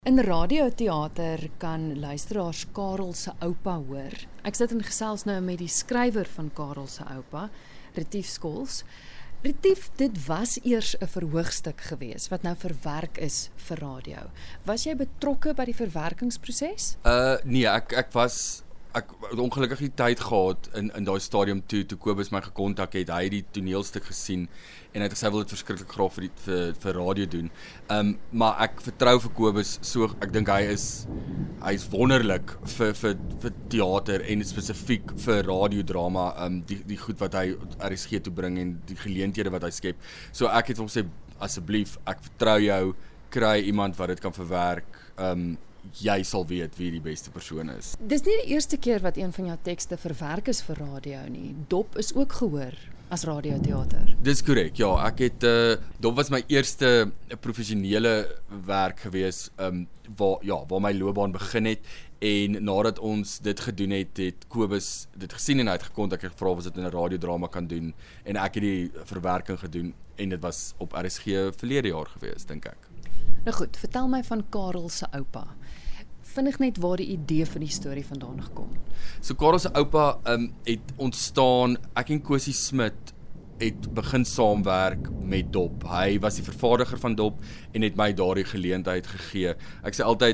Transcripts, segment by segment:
In radioteater kan luisteraars Karel se oupa hoor. Ek sit in gesels nou met die skrywer van Karel se oupa, Retief Skols. Retief, dit was eers 'n verhoogstuk gewees wat nou verwerk is vir radio. Was jy betrokke by die verwerkingsproses? Nee, ek het ongelukkig die tyd gehad in daai stadium toe Kobus my gekontak het. Hy het die toneelstuk gesien en hy het gesê hy wil dit verskriklik graag vir radio doen. Maar ek vertrou vir Kobus so, ek dink hy is wonderlik vir teater en spesifiek vir radiodrama, die goed wat hy RSG toe bring en die geleenthede wat hy skep. So ek het hom gesê, asseblief, ek vertrou jou, kry iemand wat dit kan verwerk. Jy sal weet wie die beste persoon is. Dis nie die eerste keer wat een van jou tekste verwerk is vir radio nie. Dop is ook gehoor as radioteater. Dis korrek, ja. Ek het Dop was my eerste professionele werk gewees, waar my loopbaan begin het. En nadat ons dit gedoen het, het Kobus dit gesien en hy het gekontak en gevra of ons dit in 'n radiodrama kan doen. En ek het die verwerking gedoen en dit was op RSG verlede jaar gewees, dink ek. Nou goed, vertel my van Karel se oupa. Vinnig net waar die idee van die storie vandaan gekom. So Karel se oupa het ontstaan, ek en Kosie Smit het begin saamwerk met Dop. Hy was die vervaardiger van Dop en het my daardie geleentheid gegee. Ek sê altyd,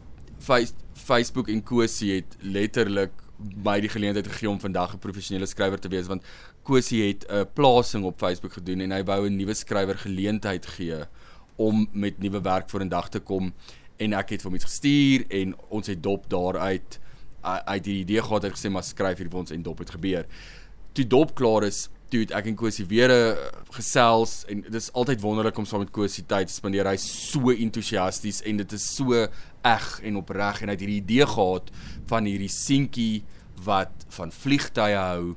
Facebook en Kosie het letterlik my die geleentheid gegee om vandag 'n professionele skrywer te wees, want Kosie het 'n plasing op Facebook gedoen en hy wou 'n nuwe skrywer geleentheid gee om met nuwe werk voor in dag te kom, en ek het vir hom iets gestuur en ons het Dop daaruit die idee gehad, het gesê, maar skryf hier vir ons, en Dop het gebeur. Toe Dop klaar is, toe het ek en Kosie weer gesels, en dit is altyd wonderlik om saam met Kosie tyd te spandeer. Hy is so entoesiasties en dit is so eg en opreg, en hy het hierdie idee gehad van hierdie seentjie wat van vliegtuie hou,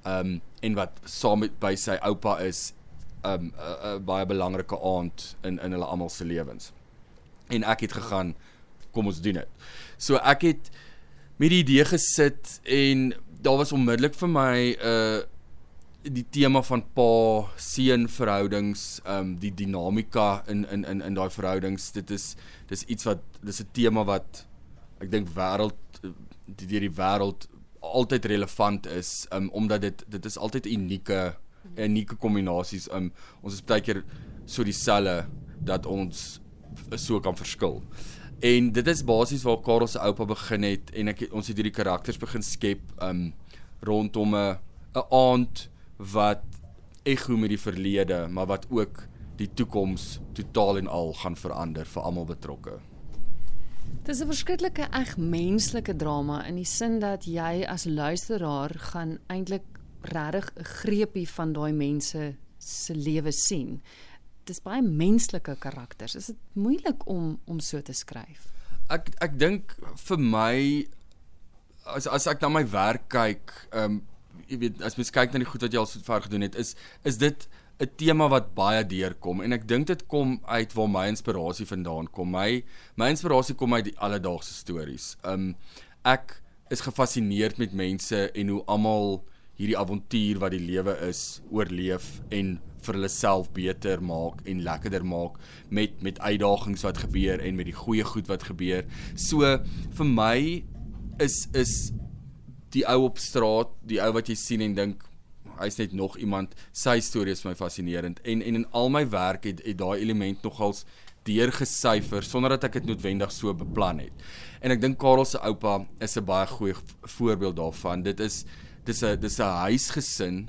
en wat saam met by sy oupa is, 'n baie belangrike aand in hulle almal se lewens. En ek het gegaan, kom ons doen dit. So ek het met die idee gesit en daar was onmiddellik vir my die tema van pa-seun verhoudings, die dinamika in daai verhoudings. Dis iets 'n tema wat ek dink deur die wêreld altyd relevant is, omdat dit is altyd unieke kombinasies. Ons is baie keer so dieselfde dat ons so kan verskil. En dit is basies waar Karel se oupa begin het, en ons het hierdie karakters begin skep rondom 'n aand wat ego met die verlede, maar wat ook die toekoms totaal en al gaan verander vir almal betrokke. Dit is 'n verskriklike menslike drama in die sin dat jy as luisteraar gaan eintlik regtig 'n greepie van daai mense se lewe sien. Dis baie menslike karakters. Is dit moeilik om so te skryf? Ek dink vir my, as ek na my werk kyk, jy weet, as mens kyk na die goed wat jy al so ver gedoen het, is dit 'n tema wat baie deurkom, en ek dink dit kom uit waar my inspirasie vandaan kom. My inspirasie kom uit die alledaagse stories. Ek is gefassineerd met mense en hoe almal hierdie avontuur wat die lewe is, oorleef en vir hulle self beter maak en lekkerder maak met uitdagings wat gebeur en met die goeie goed wat gebeur. So vir my is die ou op straat, die ou wat jy sien en dink hy's net nog iemand, sy storie is my fascinerend, en in al my werk het daai element nogals deurgesyfer sonder dat ek dit noodwendig so beplan het. En ek dink Karel se oupa is 'n baie goeie voorbeeld daarvan. Dis 'n huisgesin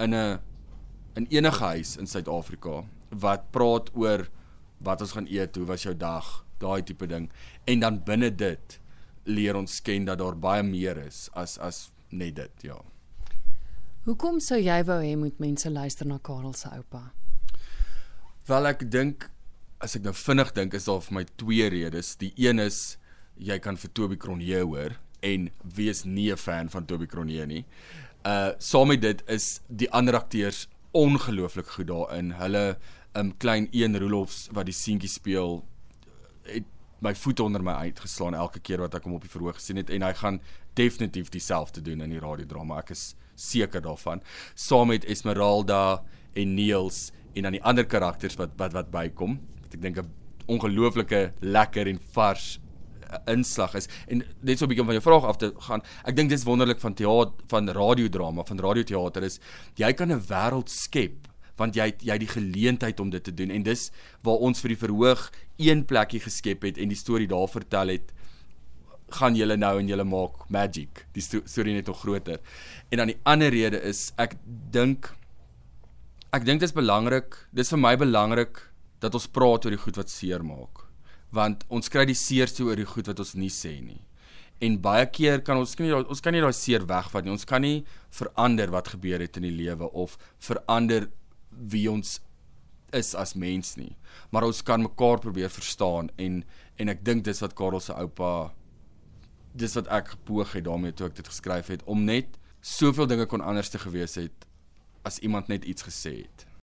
in enige huis in Suid-Afrika wat praat oor wat ons gaan eet, hoe was jou dag, daai tipe ding. En dan binne dit leer ons ken dat daar baie meer is as net dit, ja. Hoekom sou jy wou hê moet mense luister na Karel se oupa? Wel, ek dink, as ek nou vinnig dink, is daar vir my 2 redes. Die een is, jy kan vir Toby Cronje hoor, en wees nie 'n fan van Toby Cronje nie. Saam met dit is die ander akteurs ongelooflik goed daarin. Hulle, klein Ian Roelofs wat die seentjie speel, het my voete onder my uitgeslaan elke keer wat ek hom op die verhoog gesien het, en hy gaan definitief dieselfde doen in die radiodrama. Ek is seker daarvan. Saam met Esmeralda en Niels en dan die ander karakters wat bykom. Ek dink 'n ongelooflike lekker en vars inslag is. En net so 'n bietjie om van jou vraag af te gaan, ek dink dis wonderlik van van radiodrama, van radioteater is, jy kan 'n wêreld skep, want jy het die geleentheid om dit te doen, en dis waar ons vir die verhoog een plekkie geskep het, en die storie daar vertel het, gaan julle nou en julle maak magic, die storie net nog groter. En dan die ander rede is, ek dink dis belangrik, dis vir my belangrik, dat ons praat oor die goed wat seer maak. Want ons kry die seerste oor die goed wat ons nie sê nie. En baie keer kan ons kan nie daai seer wegvat nie. Ons kan nie verander wat gebeur het in die lewe of verander wie ons is as mens nie. Maar ons kan mekaar probeer verstaan en ek dink dis wat Karel se oupa, dis wat ek gepoog het daarmee toe ek dit geskryf het, om net soveel dinge kon anders te gewees het as iemand net iets gesê het.